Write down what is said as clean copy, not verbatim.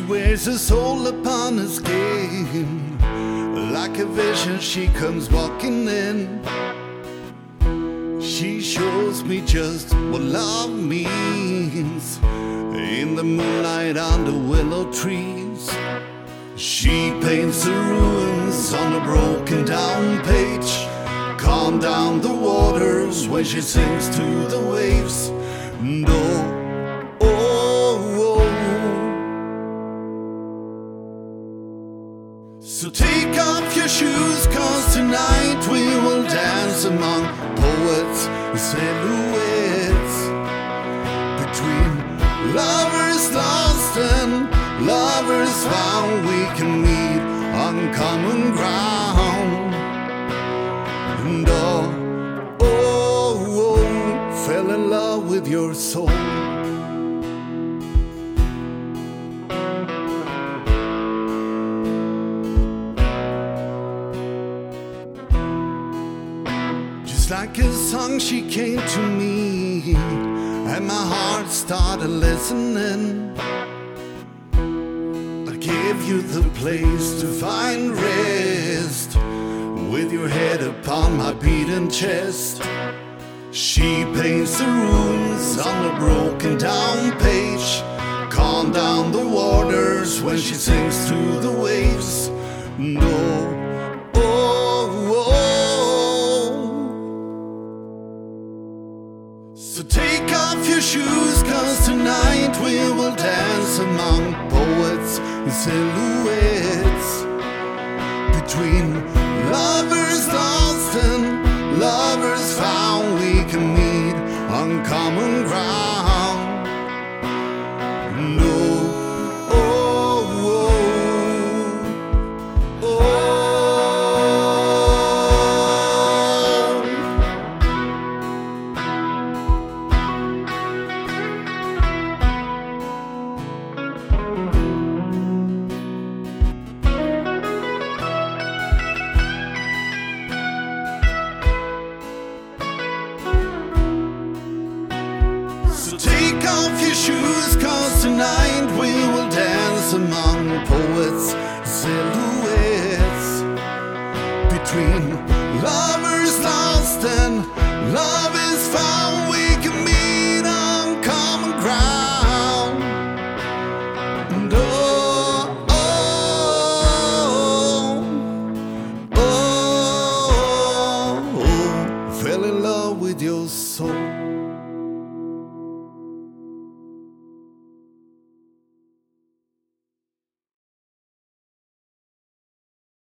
wears her soul upon her skin. Like a vision she comes walking in. She shows me just what love means. In the moonlight under willow trees, she paints the ruins on a broken down page. Calm down the waters when she sings to the waves. And so take off your shoes, 'cause tonight we will dance among poets and silhouettes. Between lovers lost and lovers found, we can meet on common ground. And fell in love with your soul. Like a song she came to me, and my heart started listening. I gave you the place to find rest, with your head upon my beating chest. She paints the runes on a broken down page. Calm down the waters when she sings to the waves. No. So take off your shoes, 'cause tonight we will dance among poets and silhouettes. Between lovers lost and lovers found, we can meet on common ground. No. Take off your shoes, 'cause tonight we will dance among poets.